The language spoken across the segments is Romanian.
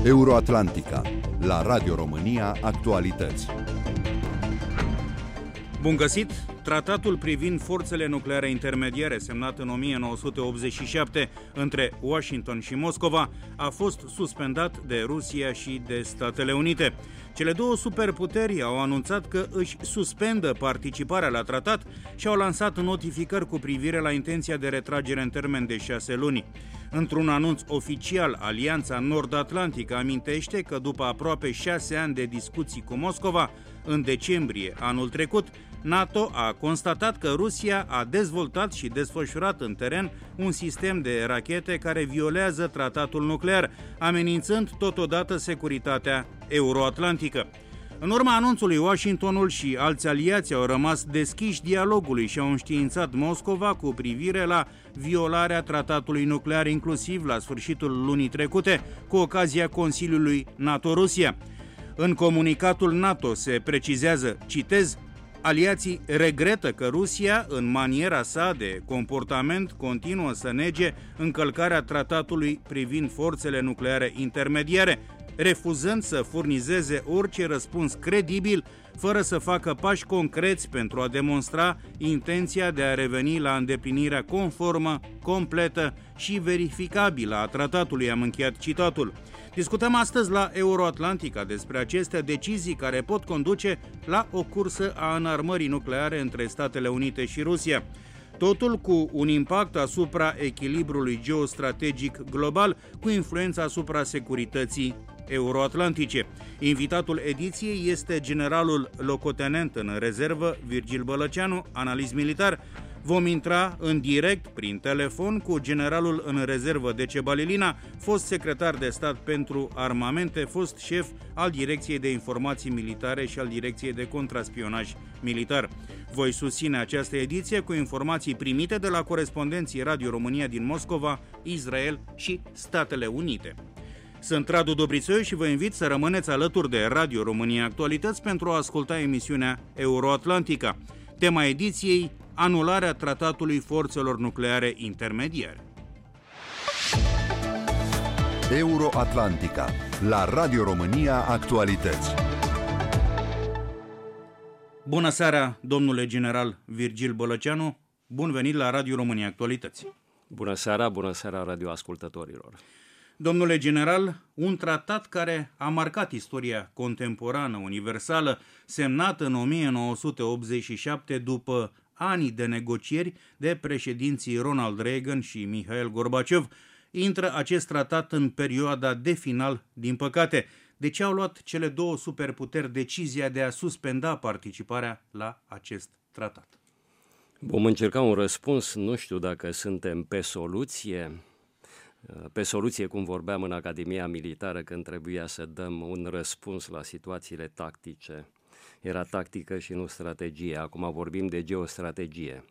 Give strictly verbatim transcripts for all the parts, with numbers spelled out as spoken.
Euroatlantica, la Radio România Actualități. Bun găsit! Tratatul privind forțele nucleare intermediare, semnat în o mie nouă sute optzeci și șapte între Washington și Moscova, a fost suspendat de Rusia și de Statele Unite. Cele două superputeri au anunțat că își suspendă participarea la tratat și au lansat notificări cu privire la intenția de retragere în termen de șase luni. Într-un anunț oficial, Alianța Nord-Atlantică amintește că după aproape șase ani de discuții cu Moscova, în decembrie anul trecut, NATO a constatat că Rusia a dezvoltat și desfășurat în teren un sistem de rachete care violează tratatul nuclear, amenințând totodată securitatea euroatlantică. În urma anunțului, Washingtonul și alți aliați au rămas deschiși dialogului și au înștiințat Moscova cu privire la violarea tratatului nuclear, inclusiv la sfârșitul lunii trecute, cu ocazia Consiliului NATO-Rusia. În comunicatul NATO se precizează, citez, aliații regretă că Rusia, în maniera sa de comportament, continuă să nege încălcarea tratatului privind forțele nucleare intermediare, refuzând să furnizeze orice răspuns credibil, fără să facă pași concreți pentru a demonstra intenția de a reveni la îndeplinirea conformă, completă și verificabilă a tratatului, am încheiat citatul. Discutăm astăzi la Euroatlantica despre aceste decizii care pot conduce la o cursă a înarmării nucleare între Statele Unite și Rusia. Totul cu un impact asupra echilibrului geostrategic global, cu influența asupra securității euroatlantice. Invitatul ediției este generalul locotenent în rezervă Virgil Bălăceanu, analist militar. Vom intra în direct prin telefon cu generalul în rezervă Decebal Ilina, fost secretar de stat pentru armamente, fost șef al Direcției de Informații Militare și al Direcției de Contraspionaj Militar. Voi susține această ediție cu informații primite de la corespondenții Radio România din Moscova, Israel și Statele Unite. Sunt Radu Dobrițoiu și vă invit să rămâneți alături de Radio România Actualități pentru a asculta emisiunea Euroatlantica. Tema ediției: anularea tratatului forțelor nucleare intermediare. Euroatlantica, la Radio România Actualități. Bună seara, domnule general Virgil Bălăceanu. Bun venit la Radio România Actualități. Bună seara, bună seara radioascultătorilor. Domnule general, un tratat care a marcat istoria contemporană universală, semnat în o mie nouă sute optzeci și șapte după ani de negocieri de președinții Ronald Reagan și Mihail Gorbaciov, intră acest tratat în perioada de final, din păcate. De ce au luat cele două superputeri decizia de a suspenda participarea la acest tratat? Vom încerca un răspuns, nu știu dacă suntem pe soluție, pe soluție cum vorbeam în Academia Militară când trebuia să dăm un răspuns la situațiile tactice. Era tactică și nu strategie, acum vorbim de geostrategie.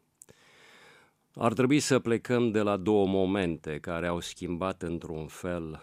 Ar trebui să plecăm de la două momente care au schimbat într-un fel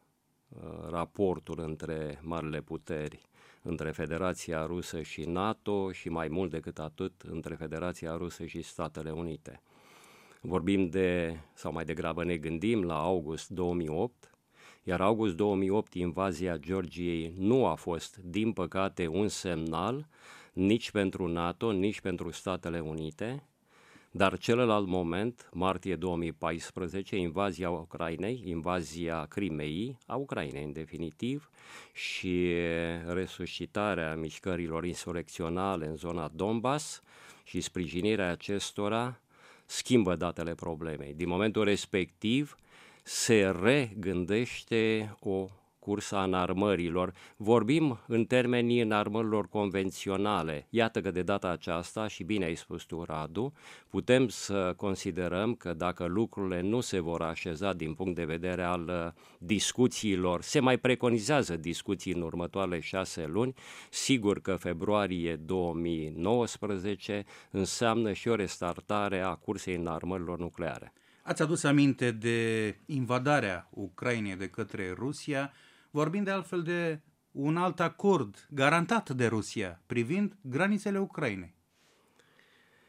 raportul între marile puteri, între Federația Rusă și NATO și mai mult decât atât între Federația Rusă și Statele Unite. Vorbim de, sau mai degrabă ne gândim la august două mii opt, iar august două mii opt, invazia Georgiei nu a fost, din păcate, un semnal nici pentru NATO, nici pentru Statele Unite, dar celălalt moment, martie două mii paisprezece, invazia Ucrainei, invazia Crimeii, a Ucrainei în definitiv, și resuscitarea mișcărilor insurecționale în zona Donbass și sprijinirea acestora schimbă datele problemei. Din momentul respectiv se regândește o cursă a înarmărilor. Vorbim în termenii înarmărilor convenționale. Iată că de data aceasta, și bine ai spus tu, Radu, putem să considerăm că dacă lucrurile nu se vor așeza din punct de vedere al discuțiilor, se mai preconizează discuții în următoarele șase luni, sigur că februarie două mii nouăsprezece înseamnă și o restartare a cursei înarmărilor nucleare. Ați adus aminte de invadarea Ucrainei de către Rusia, vorbind de altfel de un alt acord garantat de Rusia privind granițele Ucrainei.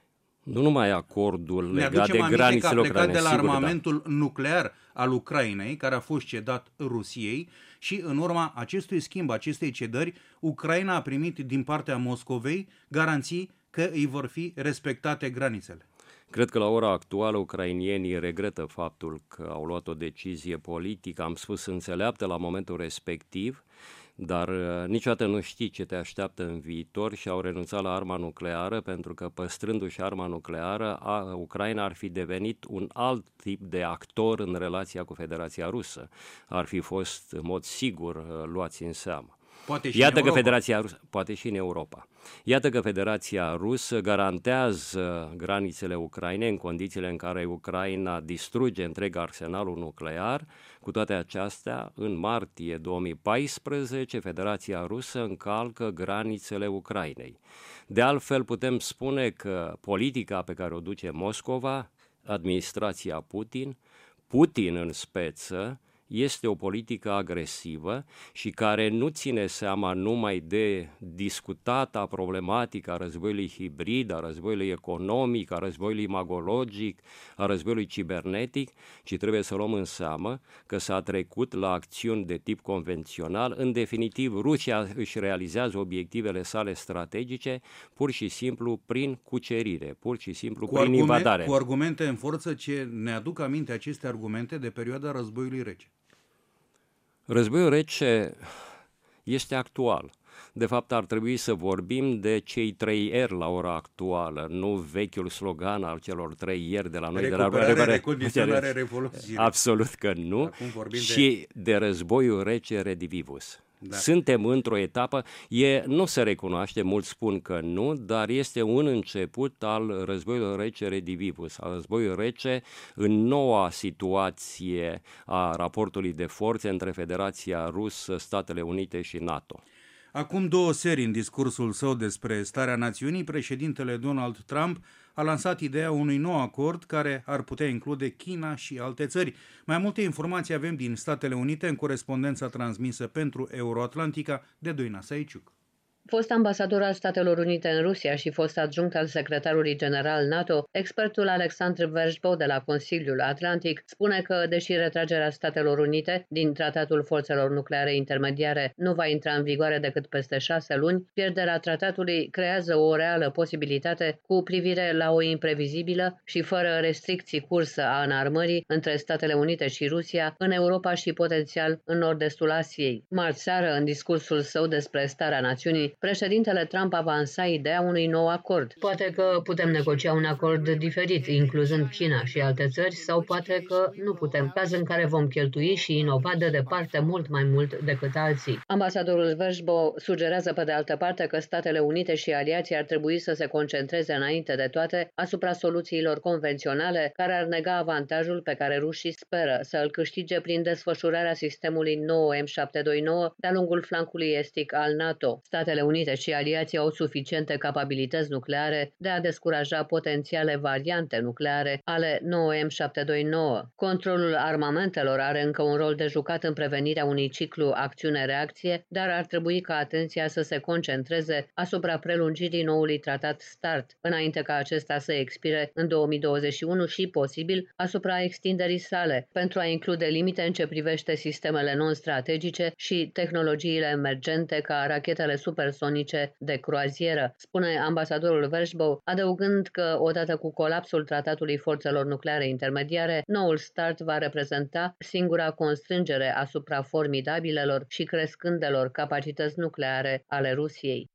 Nu numai acordul ne legat de granițele ucrainene. Plecat de la sigur, armamentul da. nuclear al Ucrainei, care a fost cedat Rusiei, și în urma acestui schimb, acestei cedări, Ucraina a primit din partea Moscovei garanții că îi vor fi respectate granițele. Cred că la ora actuală ucrainienii regretă faptul că au luat o decizie politică, am spus înțeleaptă la momentul respectiv, dar uh, niciodată nu știi ce te așteaptă în viitor și au renunțat la arma nucleară pentru că, păstrându-și arma nucleară, a, Ucraina ar fi devenit un alt tip de actor în relația cu Federația Rusă. Ar fi fost în mod sigur uh, luați în seamă. Poate și Iată în că Europa. Federația Rusă, poate și în Europa. Iată că Federația Rusă garantează granițele Ucrainei în condițiile în care Ucraina distruge întreg arsenalul nuclear. Cu toate acestea, în martie două mii paisprezece, Federația Rusă încalcă granițele Ucrainei. De altfel, putem spune că politica pe care o duce Moscova, administrația Putin, Putin în speță, este o politică agresivă și care nu ține seama numai de discutata problematică a războiului hibrid, a războiului economic, a războiului imagologic, a războiului cibernetic, ci trebuie să luăm în seamă că s-a trecut la acțiuni de tip convențional. În definitiv, Rusia își realizează obiectivele sale strategice pur și simplu prin cucerire, pur și simplu cu prin argument, invadare. Cu argumente în forță ce ne aduc aminte aceste argumente de perioada războiului rece. Războiul rece este actual. De fapt, ar trebui să vorbim de cei trei R la ora actuală, nu vechiul slogan al celor trei R de la noi. Recuperare, de la recondiționare, revoluție. Absolut că nu. Și de... de războiul rece redivivus. Da. Suntem într-o etapă, e, nu se recunoaște, mulți spun că nu, dar este un început al războiului rece redivivus, al războiului rece în noua situație a raportului de forțe între Federația Rusă, Statele Unite și NATO. Acum două seri, în discursul său despre starea națiunii, președintele Donald Trump a lansat ideea unui nou acord care ar putea include China și alte țări. Mai multe informații avem din Statele Unite în corespondența transmisă pentru Euroatlantica de Doina Saiciuc. Fost ambasador al Statelor Unite în Rusia și fost adjunct al secretarului general NATO, expertul Alexandru Verzbov de la Consiliul Atlantic spune că, deși retragerea Statelor Unite din Tratatul Forțelor Nucleare Intermediare nu va intra în vigoare decât peste șase luni, pierderea tratatului creează o reală posibilitate cu privire la o imprevizibilă și fără restricții cursă a înarmării între Statele Unite și Rusia în Europa și potențial în nord-estul Asiei. Marți seară, în discursul său despre starea națiunii, președintele Trump avansa ideea unui nou acord. Poate că putem negocia un acord diferit, incluzând China și alte țări, sau poate că nu putem, caz în care vom cheltui și inova de departe mult mai mult decât alții. Ambasadorul Verzbov sugerează pe de altă parte că Statele Unite și aliații ar trebui să se concentreze înainte de toate asupra soluțiilor convenționale care ar nega avantajul pe care rușii speră să îl câștige prin desfășurarea sistemului nouă M șapte doi nouă de-a lungul flancului estic al NATO. Statele Unite și aliații au suficiente capabilități nucleare de a descuraja potențiale variante nucleare ale nouă M șapte doi nouă. Controlul armamentelor are încă un rol de jucat în prevenirea unui ciclu acțiune-reacție, dar ar trebui ca atenția să se concentreze asupra prelungirii noului tratat START, înainte ca acesta să expire în două mii douăzeci și unu și, posibil, asupra extinderii sale, pentru a include limite în ce privește sistemele non-strategice și tehnologiile emergente ca rachetele supersonice de croazieră, spune ambasadorul Verzbov, adăugând că, odată cu colapsul Tratatului Forțelor Nucleare Intermediare, noul START va reprezenta singura constrângere asupra formidabilelor și crescândelor capacități nucleare ale Rusiei.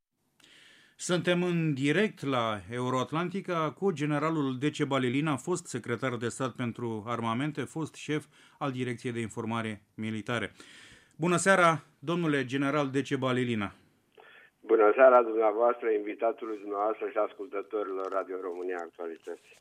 Suntem în direct la Euroatlantica cu generalul Dece Balilina, fost secretar de stat pentru armamente, fost șef al Direcției de Informare Militare. Bună seara, domnule general Dece Balilina. Bună seara dumneavoastră, invitatului dumneavoastră și ascultătorilor Radio România Actualități.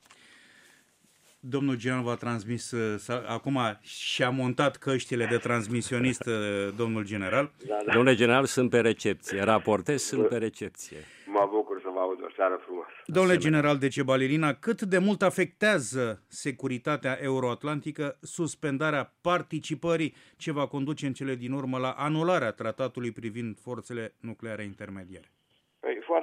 Domnul general v-a transmis, acum și-a montat căștile de transmisionist, domnul general. Da, da. Domnule general, sunt pe recepție, raportez, sunt pe recepție. Mă bucur să vă aud, o seară frumoasă. Domnule general Dece Balilina, cât de mult afectează securitatea euroatlantică suspendarea participării ce va conduce în cele din urmă la anularea tratatului privind forțele nucleare intermediare? Păi, foarte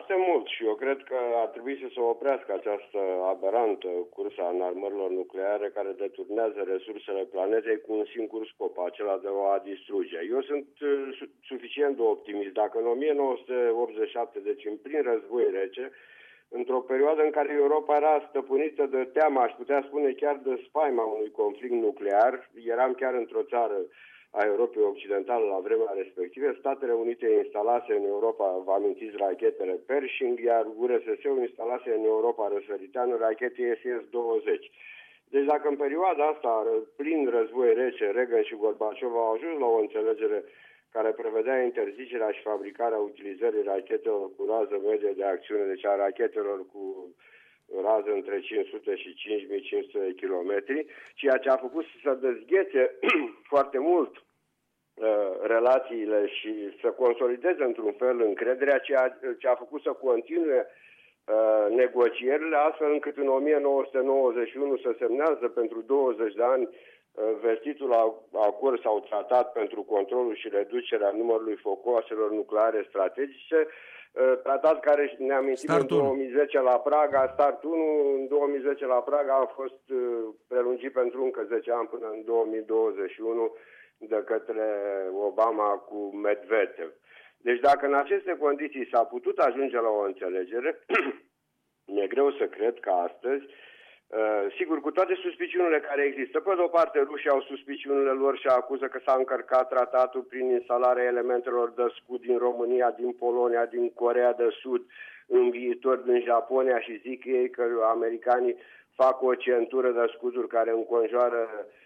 foarte mult și eu cred că ar trebui să se oprească această aberantă cursă a înarmărilor nucleare care deturnează resursele planetei cu un singur scop, acela de a distruge. Eu sunt uh, suficient de optimist. Dacă în o mie nouă sute optzeci și șapte, deci în plin război rece, într-o perioadă în care Europa era stăpânită de teama, aș putea spune chiar de spaima unui conflict nuclear, eram chiar într-o țară a Europei Occidentale la vremea respectivă, Statele Unite instalase în Europa, vă amintiți, rachetele Pershing, iar U R S S-ul instalase în Europa răsăriteană rachete S S douăzeci. Deci dacă în perioada asta, plin război rece, Reagan și Gorbaciov au ajuns la o înțelegere care prevedea interzicerea și fabricarea utilizării rachetelor cu rază medie de acțiune, deci a rachetelor cu rază între cinci sute și cinci mii cinci sute de kilometri, ceea ce a făcut să dezghețe foarte mult uh, relațiile și să consolideze într-un fel încrederea, ceea ce a făcut să continue uh, negocierile, astfel încât în o mie nouă sute nouăzeci și unu se semnează pentru douăzeci de ani uh, vestitul acord sau tratat pentru controlul și reducerea numărului focoaselor nucleare strategice, tratat care ne amintim în două mii zece la Praga, Start unu, în două mii zece la Praga a fost prelungit pentru încă zece ani până în două mii douăzeci și unu de către Obama cu Medvedev. Deci dacă în aceste condiții s-a putut ajunge la o înțelegere, mi-e greu să cred că astăzi, Uh, sigur, cu toate suspiciunile care există, pe de o parte rușii au suspiciunile lor și acuză că s-a încărcat tratatul prin instalarea elementelor de scut din România, din Polonia, din Coreea de Sud, în viitor din Japonia și zic ei că americanii fac o centură de scuturi care înconjoară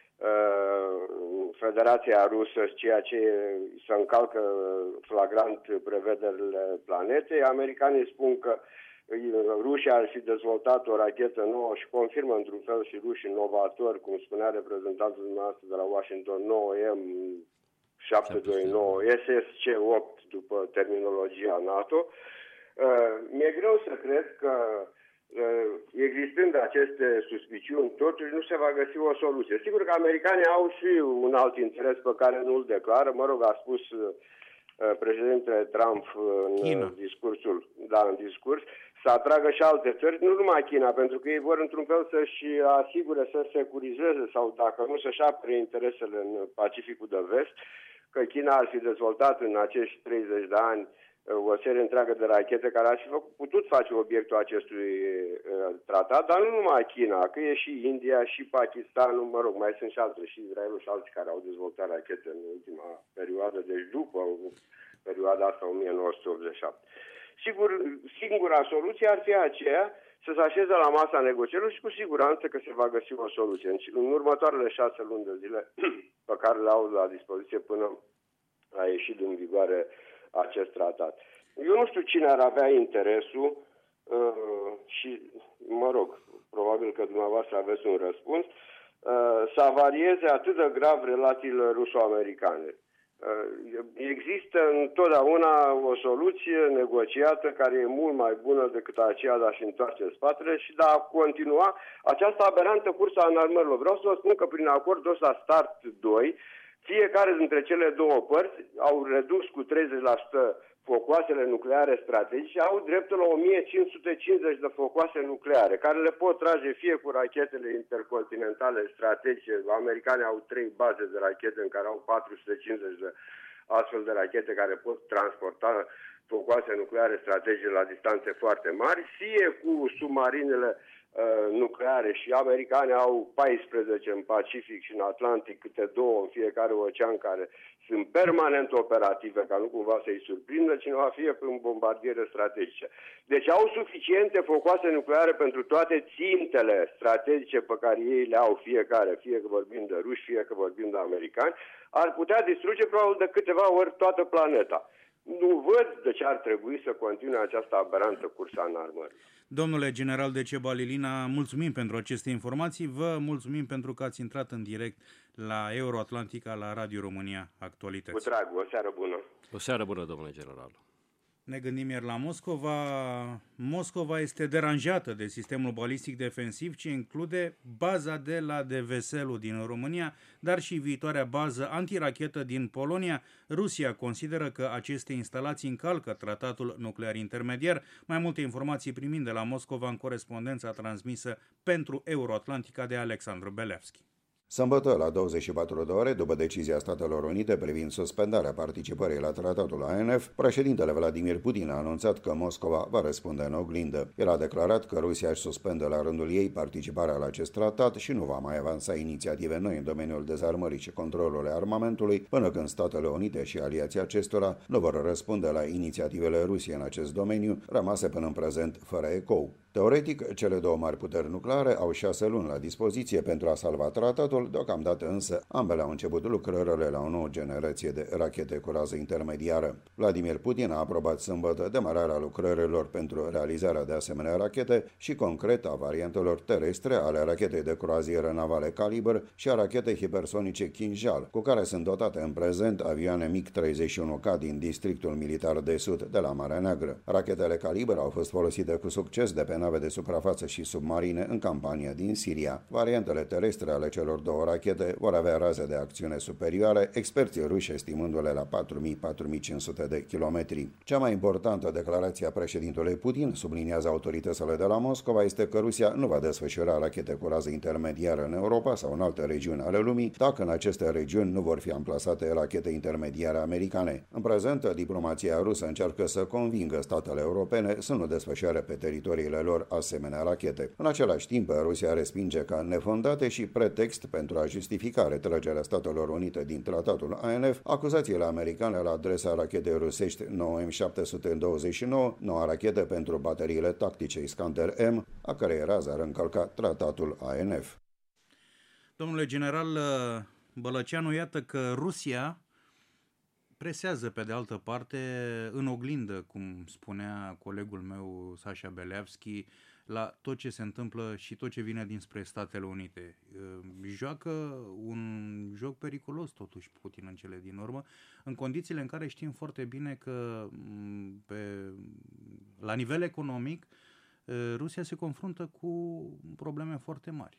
uh, Federația Rusă, ceea ce se încalcă flagrant prevederile planetei. Americanii spun că Rusia ar fi dezvoltat o rachetă nouă și confirmă într-un fel și rușii inovatori, cum spunea reprezentantul dumneavoastră de la Washington, nouă M șapte doi nouă, S S C opt după terminologia NATO. Uh, mi-e greu să cred că uh, existând aceste suspiciuni, totuși nu se va găsi o soluție. Sigur că americanii au și un alt interes pe care nu-l declară, mă rog, a spus uh, președintele Trump în China. discursul, da, în discurs, să atragă și alte țări, nu numai China, pentru că ei vor într-un fel să-și asigure, să securizeze sau dacă nu să-și apere interesele în Pacificul de Vest, că China ar fi dezvoltat în acești treizeci de ani o serie întreagă de rachete care ar fi putut face obiectul acestui uh, tratat, dar nu numai China, că e și India, și Pakistanul, mă rog, mai sunt și alte, și Israelul și alții care au dezvoltat rachete în ultima perioadă, deci după perioada asta o mie nouă sute optzeci și șapte. Sigur, singura soluție ar fi aceea să se așeze la masa negocierilor și cu siguranță că se va găsi o soluție. În, în următoarele șase luni de zile pe care le au la dispoziție până a ieșit în vigoare acest tratat. Eu nu știu cine ar avea interesul uh, și, mă rog, probabil că dumneavoastră aveți un răspuns, uh, să avarieze atât de grav relațiile ruso-americane. Uh, există întotdeauna o soluție negociată care e mult mai bună decât aceea de a-și întoarce spatele și de a continua această aberantă cursă a înarmărilor. Vreau să vă spun că prin acordul ăsta Start doi, fiecare dintre cele două părți au redus cu treizeci la sută focoasele nucleare strategice, au dreptul la o mie cinci sute cincizeci de focoase nucleare, care le pot trage fie cu rachetele intercontinentale strategice. Americanii au trei baze de rachete în care au patru sute cincizeci de astfel de rachete care pot transporta focoase nucleare strategice la distanțe foarte mari, fie cu submarinele nucleare și americanii au paisprezece în Pacific și în Atlantic, câte două în fiecare ocean care sunt permanent operative, ca nu cumva să-i surprindă cineva, fie prin bombardiere strategice. Deci au suficiente focoase nucleare pentru toate țintele strategice pe care ei le au fiecare, fie că vorbim de ruși, fie că vorbim de americani, ar putea distruge probabil de câteva ori toată planeta. Nu văd de ce ar trebui să continue această aberantă cursă în armări. Domnule general Deceba Lilina, mulțumim pentru aceste informații. Vă mulțumim pentru că ați intrat în direct la Euroatlantica, la Radio România Actualități. Cu drag, o seară bună. O seară bună, domnule general. Ne gândim iar la Moscova. Moscova este deranjată de sistemul balistic defensiv, ce include baza de la Deveselu din România, dar și viitoarea bază antirachetă din Polonia. Rusia consideră că aceste instalații încalcă tratatul nuclear intermediar. Mai multe informații primind de la Moscova în corespondența transmisă pentru Euroatlantica de Alexandru Belevski. Sâmbătă, la douăzeci și patru de ore, după decizia Statelor Unite privind suspendarea participării la tratatul A N F, președintele Vladimir Putin a anunțat că Moscova va răspunde în oglindă. El a declarat că Rusia își suspendă la rândul ei participarea la acest tratat și nu va mai avansa inițiative noi în domeniul dezarmării și controlului armamentului, până când Statele Unite și aliații acestora nu vor răspunde la inițiativele Rusiei în acest domeniu, rămase până în prezent fără ecou. Teoretic, cele două mari puteri nucleare au șase luni la dispoziție pentru a salva tratatul, deocamdată însă ambele au început lucrările la o nouă generație de rachete cu rază intermediară. Vladimir Putin a aprobat sâmbătă demararea lucrărilor pentru realizarea de asemenea rachete și concret a variantelor terestre ale rachetei de croazieră navale Kalibr și a rachetei hipersonice Kinjal, cu care sunt dotate în prezent avioane MiG treizeci și unu K din districtul militar de sud de la Marea Neagră. Rachetele Kalibr au fost folosite cu succes de pe nave de suprafață și submarine în campania din Siria. Variantele terestre ale celor două rachete vor avea raze de acțiune superioare, experții ruși estimându-le la patru mii - patru mii cinci sute de kilometri. Cea mai importantă declarație a președintelui Putin, subliniază autoritățile de la Moscova, este că Rusia nu va desfășura rachete cu rază intermediară în Europa sau în alte regiuni ale lumii, dacă în aceste regiuni nu vor fi amplasate rachete intermediare americane. În prezent, diplomația rusă încearcă să convingă statele europene să nu desfășoare pe teritoriile lor asemenea rachete. În același timp, Rusia respinge ca nefondate și pretext pentru a justifica retragerea Statelor Unite din tratatul A N F acuzațiile americane la adresa rachetei rusești nouă M șapte sute douăzeci și nouă, noua rachetă pentru bateriile tactice Iskander M, a cărei rază ar încălca tratatul A N F. Domnule general Bălăceanu, iată că Rusia presează pe de altă parte în oglindă, cum spunea colegul meu Sasha Belevski, la tot ce se întâmplă și tot ce vine dinspre Statele Unite. Joacă un joc periculos totuși Putin în cele din urmă, în condițiile în care știm foarte bine că pe, la nivel economic Rusia se confruntă cu probleme foarte mari.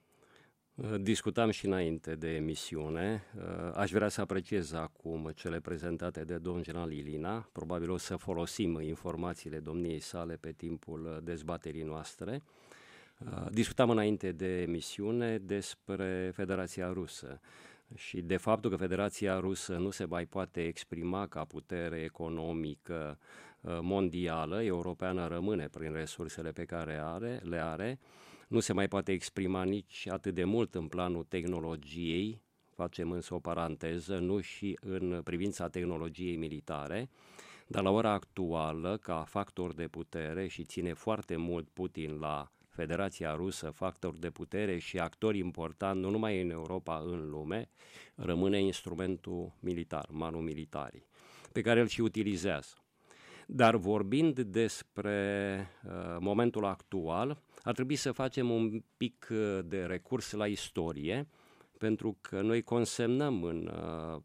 Discutam și înainte de emisiune. Aș vrea să apreciez acum cele prezentate de domnul general Ilina. Probabil o să folosim informațiile domniei sale pe timpul dezbaterii noastre. Discutam înainte de emisiune despre Federația Rusă și de faptul că Federația Rusă nu se mai poate exprima ca putere economică mondială, europeană rămâne prin resursele pe care are, le are, nu se mai poate exprima nici atât de mult în planul tehnologiei, facem însă o paranteză, nu și în privința tehnologiei militare, dar la ora actuală, ca factor de putere, și ține foarte mult Putin la Federația Rusă, factor de putere și actor important, nu numai în Europa, în lume, rămâne instrumentul militar, manul militarii, pe care îl și utilizează. Dar vorbind despre uh, momentul actual, ar trebui să facem un pic de recurs la istorie, pentru că noi consemnăm în uh,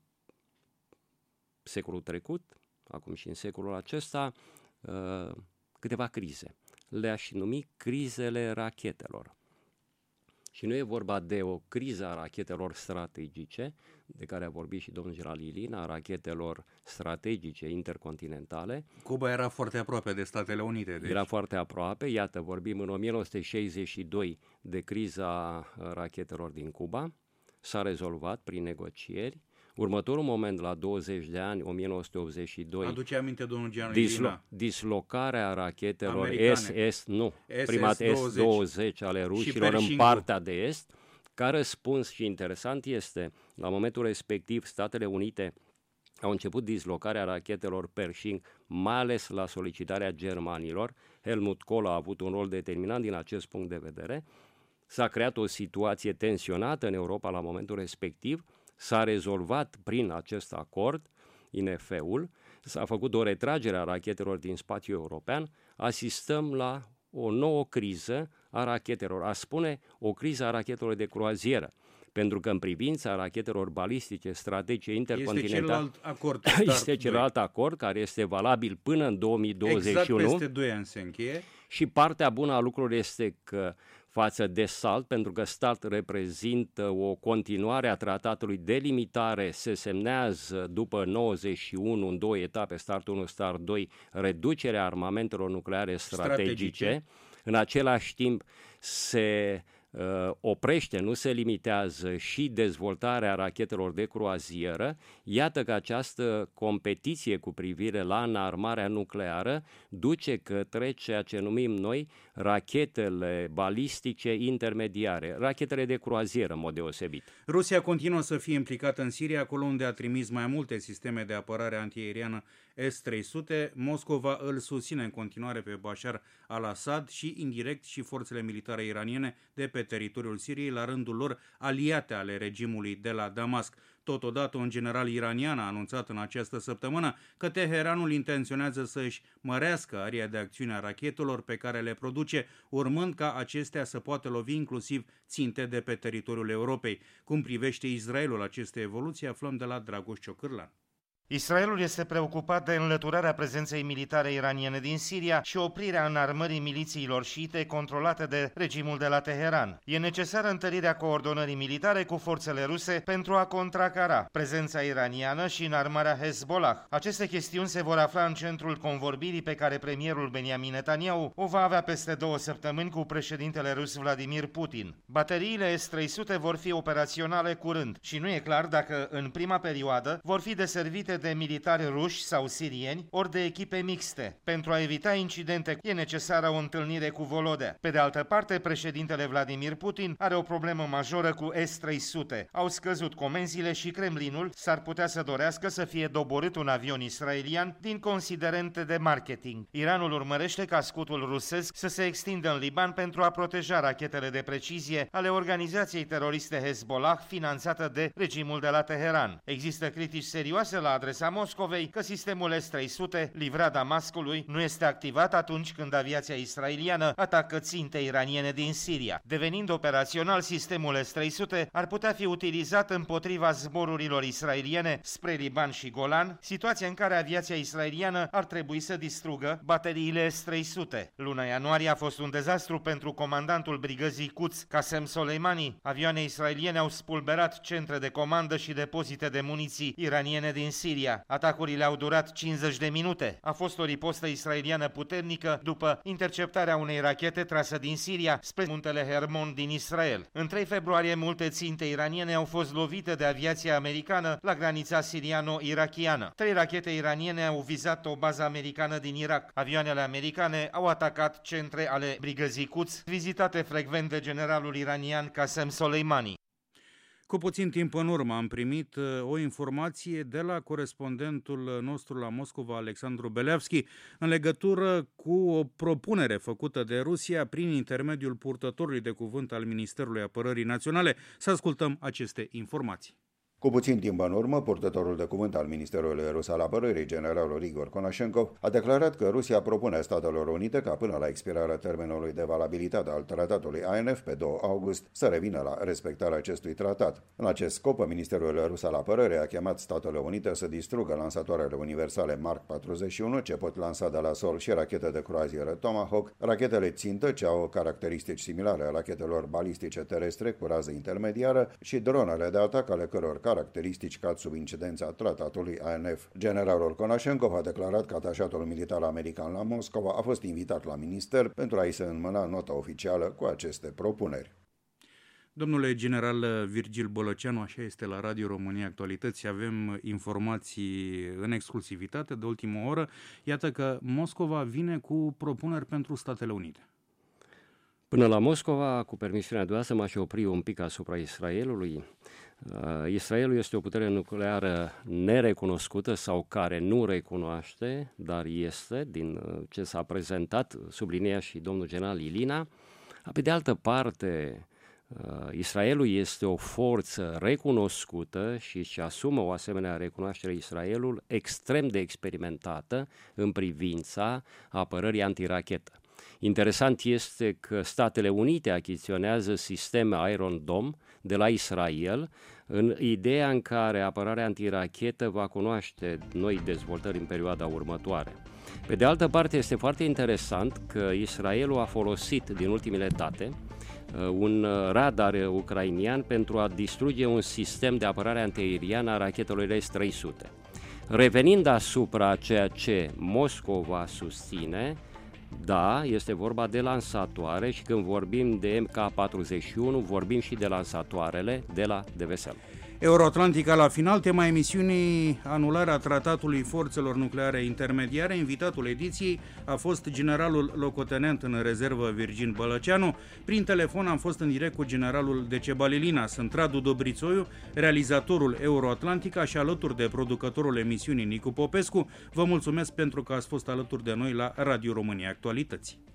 secolul trecut, acum și în secolul acesta, uh, câteva crize. Le-aș numi crizele rachetelor. Și nu e vorba de o criză a rachetelor strategice, de care a vorbit și domnul general Ilina, a rachetelor strategice intercontinentale. Cuba era foarte aproape de Statele Unite. Deci. Era foarte aproape. Iată, vorbim în o mie nouă sute șaizeci și doi de criza rachetelor din Cuba. S-a rezolvat prin negocieri. Următorul moment, la douăzeci de ani, o mie nouă sute optzeci și doi, aduce aminte domnul general dislo- Ilina. dislocarea rachetelor americane. S S, nu, S S prima S douăzeci ale rușilor în partea de est. Ca răspuns, și interesant este, la momentul respectiv Statele Unite au început dislocarea rachetelor Pershing, mai ales la solicitarea germanilor. Helmut Kohl a avut un rol determinant din acest punct de vedere. S-a creat o situație tensionată în Europa la momentul respectiv. S-a rezolvat prin acest acord, I N F-ul, s-a făcut o retragere a rachetelor din spațiul european, asistăm la o nouă criză a rachetelor, a spune o criză a rachetelor de croazieră, pentru că în privința rachetelor balistice strategice intercontinentale este celălalt acord, este celălalt acord care este valabil până în două mii douăzeci și unu. Exact peste doi ani se încheie. Și partea bună a lucrurilor este că față de SALT, pentru că SALT reprezintă o continuare a tratatului de limitare, se semnează după nouăzeci și unu în două etape, START unu, START doi, reducerea armamentelor nucleare strategice. strategice. În același timp se uh, oprește, nu se limitează și dezvoltarea rachetelor de croazieră. Iată că această competiție cu privire la înarmarea nucleară duce către ceea ce numim noi rachetele balistice intermediare, rachetele de croazieră în mod deosebit. Rusia continuă să fie implicată în Siria, acolo unde a trimis mai multe sisteme de apărare antiaeriană S trei sute. Moscova îl susține în continuare pe Bashar al-Assad și indirect și forțele militare iraniene de pe teritoriul Siriei, la rândul lor aliate ale regimului de la Damasc. Totodată, un general iranian a anunțat în această săptămână că Teheranul intenționează să își mărească aria de acțiune a rachetelor pe care le produce, urmând ca acestea să poată lovi inclusiv ținte de pe teritoriul Europei. Cum privește Israelul aceste evoluții, aflăm de la Dragoș Ciocârlan. Israelul este preocupat de înlăturarea prezenței militare iraniene din Siria și oprirea înarmării milițiilor șiite controlate de regimul de la Teheran. E necesară întărirea coordonării militare cu forțele ruse pentru a contracara prezența iraniană și înarmarea Hezbollah. Aceste chestiuni se vor afla în centrul convorbirii pe care premierul Benjamin Netanyahu o va avea peste două săptămâni cu președintele rus Vladimir Putin. Bateriile S trei sute vor fi operaționale curând și nu e clar dacă în prima perioadă vor fi deservite de militari ruși sau sirieni, ori de echipe mixte. Pentru a evita incidente, e necesară o întâlnire cu Volodea. Pe de altă parte, președintele Vladimir Putin are o problemă majoră cu S trei sute. Au scăzut comenzile și Kremlinul s-ar putea să dorească să fie doborât un avion israelian din considerente de marketing. Iranul urmărește ca scutul rusesc să se extindă în Liban pentru a proteja rachetele de precizie ale organizației teroriste Hezbollah, finanțată de regimul de la Teheran. Există critici serioase la adresa Moscovei că sistemul S trei sute livrat Damascului nu este activat atunci când aviația israeliană atacă ținte iraniene din Siria. Devenind operațional, sistemul S trei sute ar putea fi utilizat împotriva zborurilor israeliene spre Liban și Golan, situație în care aviația israeliană ar trebui să distrugă bateriile S trei sute. Luna ianuarie a fost un dezastru pentru comandantul brigăzii Quds, Qasem Soleimani. Avioane israeliene au spulberat centre de comandă și depozite de muniții iraniene din Siria. Atacurile au durat cincizeci de minute. A fost o ripostă israeliană puternică după interceptarea unei rachete trasă din Siria spre muntele Hermon din Israel. În trei februarie, multe ținte iraniene au fost lovite de aviația americană la granița siriano-irachiană. Trei rachete iraniene au vizat o bază americană din Irak. Avioanele americane au atacat centre ale brigăzii Quds, vizitate frecvent de generalul iranian Qasem Soleimani. Cu puțin timp în urmă am primit o informație de la corespondentul nostru la Moscova, Alexandru Beleavski, în legătură cu o propunere făcută de Rusia prin intermediul purtătorului de cuvânt al Ministerului Apărării Naționale. Să ascultăm aceste informații. Cu puțin timp în urmă, purtătorul de cuvânt al Ministerului Rus al Apărării, generalul Igor Konashenkov, a declarat că Rusia propune Statelor Unite ca până la expirarea termenului de valabilitate al tratatului A N F pe doi august să revină la respectarea acestui tratat. În acest scop, Ministerul Rus al Apărării a chemat Statele Unite să distrugă lansatoarele universale Mark patruzeci și unu, ce pot lansa de la sol și rachete de croazieră Tomahawk, rachetele țintă, ce au caracteristici similare a rachetelor balistice terestre cu rază intermediară și dronele de atac ale căror caracteristici cad sub incidența tratatului A N F. Generalul Konashenkov a declarat că atașatul militar american la Moscova a fost invitat la minister pentru a-i se înmâna nota oficială cu aceste propuneri. Domnule general Virgil Bălăceanu, așa este la Radio România Actualități, avem informații în exclusivitate de ultimă oră. Iată că Moscova vine cu propuneri pentru Statele Unite. Până la Moscova, cu permisiunea dumneavoastră, m-aș opri un pic asupra Israelului. Uh, Israelul este o putere nucleară nerecunoscută sau care nu recunoaște, dar este, din uh, ce s-a prezentat, sublinia și domnul general Ilina. Pe de altă parte, uh, Israelul este o forță recunoscută și își asumă o asemenea recunoaștere Israelul extrem de experimentată în privința apărării antirachetă. Interesant este că Statele Unite achiziționează sisteme Iron Dome de la Israel, în ideea în care apărarea antirachetă va cunoaște noi dezvoltări în perioada următoare. Pe de altă parte, este foarte interesant că Israelul a folosit din ultimele date un radar ucrainian pentru a distruge un sistem de apărare antiaeriană a rachetelor S trei sute. Revenind asupra ceea ce Moscova susține, da, este vorba de lansatoare și când vorbim de M K patruzeci și unu, vorbim și de lansatoarele de la D V S L. Euroatlantica la final, tema emisiunii anularea tratatului forțelor nucleare intermediare. Invitatul ediției a fost generalul locotenent în rezervă Virgin Bălăceanu. Prin telefon am fost în direct cu generalul Decebalilina. Sunt Radu Dobrițoiu, realizatorul Euroatlantica și alături de producătorul emisiunii Nicu Popescu. Vă mulțumesc pentru că ați fost alături de noi la Radio România Actualități.